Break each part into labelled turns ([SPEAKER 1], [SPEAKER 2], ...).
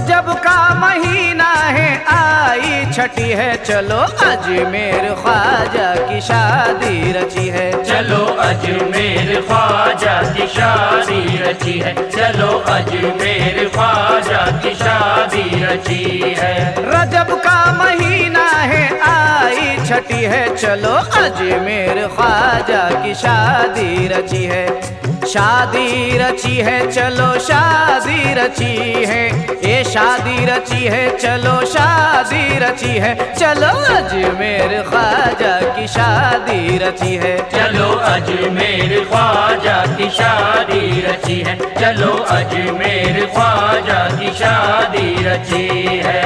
[SPEAKER 1] रजब का महीना है आई छठी है, चलो अजमेर ख्वाजा की शादी रची है।
[SPEAKER 2] चलो अजमेर ख्वाजा की शादी रची है, चलो अजमेर ख्वाजा की शादी रची है।
[SPEAKER 1] रजब का महीना है आई छठी है, चलो अजमेर ख्वाजा की शादी रची है। शादी रची है, चलो शादी रची है, ये शादी रची है, चलो शादी रची है। चलो अजमेर ख्वाजा की शादी रची है,
[SPEAKER 2] चलो अजमेर ख्वाजा की शादी रची है, चलो अजमेर ख्वाजा की शादी रची है।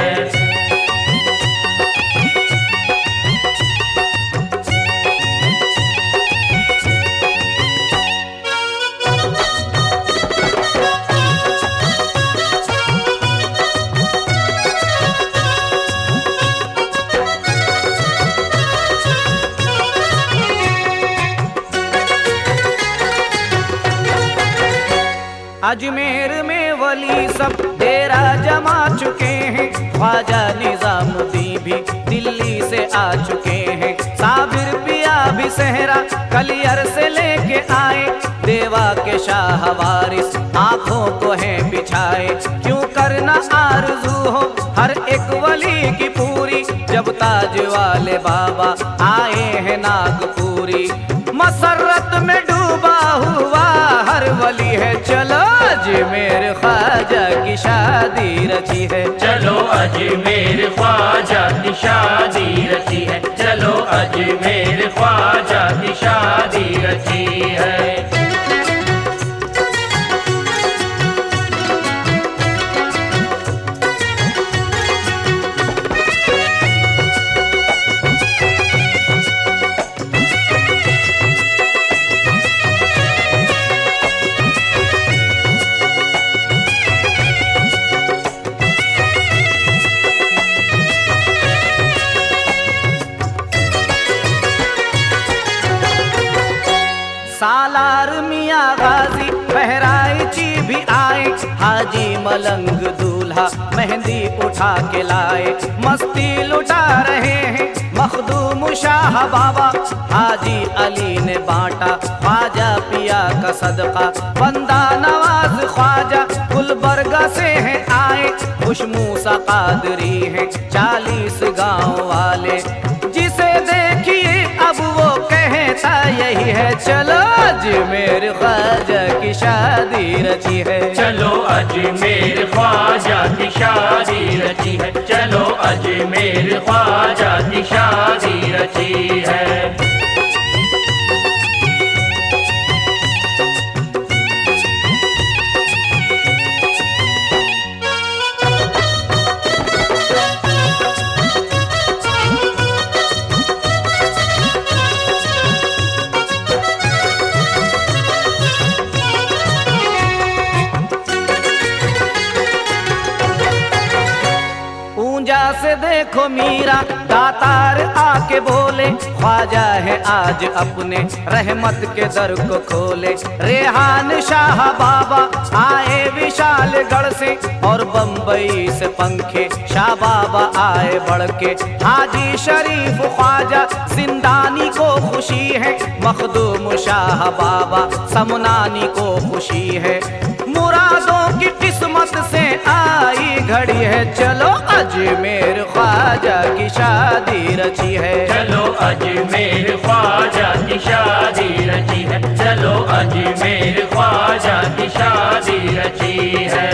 [SPEAKER 1] अजमेर में वली सब डेरा जमा चुके हैं, ख्वाजा निजामुद्दीन भी दिल्ली से आ चुके हैं। साबिर पिया भी सहरा कलियर से लेके आए, देवा के शाह वारिस आंखों को है बिछाए। क्यों करना आरज़ू हो हर एक वली की पूरी, जब ताज वाले बाबा आए हैं नागपुरी। मसरत में डूबा हुआ हर वली है, चलो अजमेर ख्वाजा की शादी रची है।
[SPEAKER 2] चलो अजमेर ख्वाजा की शादी रची है, चलो अजमेर ख्वाजा की शादी रची है।
[SPEAKER 1] सालार मियाँ गाजी बहराइची भी आए, हाजी मलंग दूल्हा मेहंदी उठा के लाए। मस्ती लुटा रहे हैं मखदूम शाह बाबा, हाजी अली ने बांटा ख्वाजा पिया का सदका। बंदा नवाज ख्वाजा गुलबर्गा से हैं आए, खुश मूसा कादरी हैं 40 गाँव वाले। जिसे देखिए अब वो कहता यही है, चलो अजमेर ख्वाजा की शादी रची है।
[SPEAKER 2] चलो अजमेर ख्वाजा की शादी रची है, चलो अजमेर ख्वाजा की शादी रची है।
[SPEAKER 1] से देखो मीरा दातार आके बोले, ख्वाजा है आज अपने रहमत के दर को खोले। रेहान शाह बाबा आए विशालगढ़ से, और बम्बई से पंखे शाह बाबा आए बढ़ के। हाजी शरीफ ख्वाजा जिंदानी को खुशी है, मखदूम शाह बाबा समनानी को खुशी है। मुरादों की किस्मत से आई घड़ी है, चलो अजमेर ख्वाजा की शादी रची है।
[SPEAKER 2] चलो अजमेर ख्वाजा की शादी रची है, चलो अजमेर ख्वाजा की शादी रची है।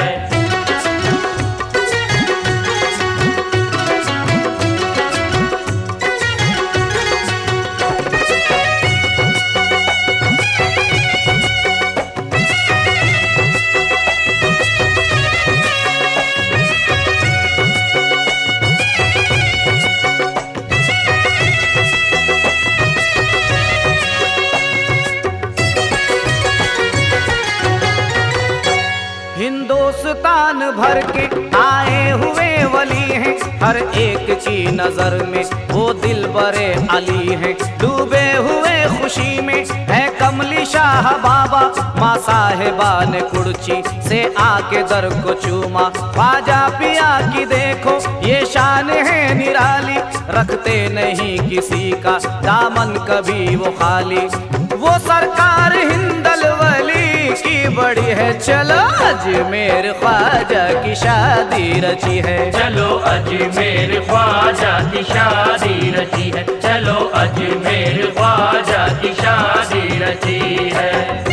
[SPEAKER 1] हिंदुस्तान भर के आए हुए वली हैं, हर एक की नजर में वो दिल बरे अली हैं। डूबे हुए खुशी में है कमली शाह बाबा, माँ साहेबा ने कुर्सी से आके दर को चूमा। ख्वाजा पिया की देखो ये शान है निराली, रखते नहीं किसी का दामन कभी वो खाली। वो सरकार हिंदल वली की बड़ी है, चलो अजमेर ख्वाजा की शादी रची है।
[SPEAKER 2] चलो अजमेर ख्वाजा की शादी रची है, चलो अजमेर ख्वाजा की शादी रची है।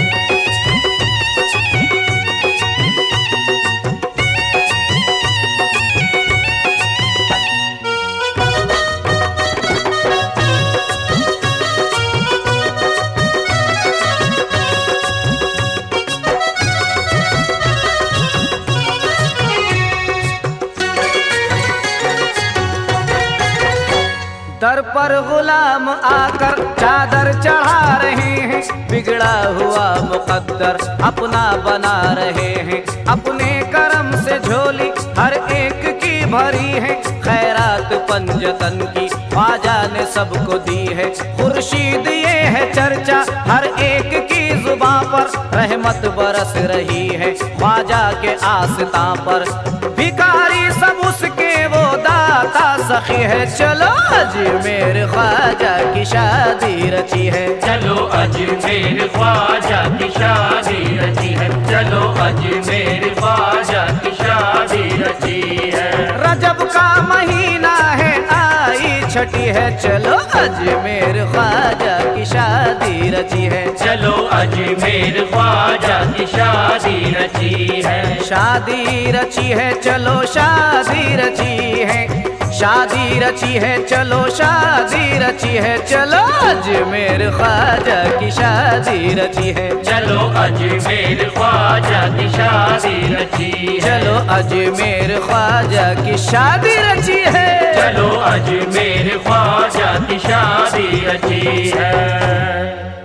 [SPEAKER 1] दर पर गुलाम आकर चादर चढ़ा रहे हैं, बिगड़ा हुआ मुकद्दर अपना बना रहे हैं। अपने करम से झोली हर एक की भरी है, खैरात पंजतन की ख्वाजा ने सबको दी है। खुर्शीद ये है चर्चा हर एक की जुबां पर, रहमत बरस रही है ख्वाजा के आस्तां पर। भिखारी सब उसके वो दाता सखी है, चलो अजमेर ख्वाजा की शादी रची है।
[SPEAKER 2] चलो अजमेर ख्वाजा की शादी रची है, चलो अजमेर ख्वाजा की शादी रची है।
[SPEAKER 1] रजब का महीना है आई छठी है, चलो अजमेर ख्वाजा की शादी रची है।
[SPEAKER 2] चलो अजमेर ख्वाजा की शादी रची है।
[SPEAKER 1] शादी रची है, चलो शादी रची है। शादी रची है, चलो शादी रची है। चलो अजमेर ख्वाजा की शादी रची है।
[SPEAKER 2] चलो अजमेर ख्वाजा की शादी रची है।
[SPEAKER 1] चलो अजमेर ख्वाजा की शादी रची है।
[SPEAKER 2] चलो अजमेर ख्वाजा की शादी रची है।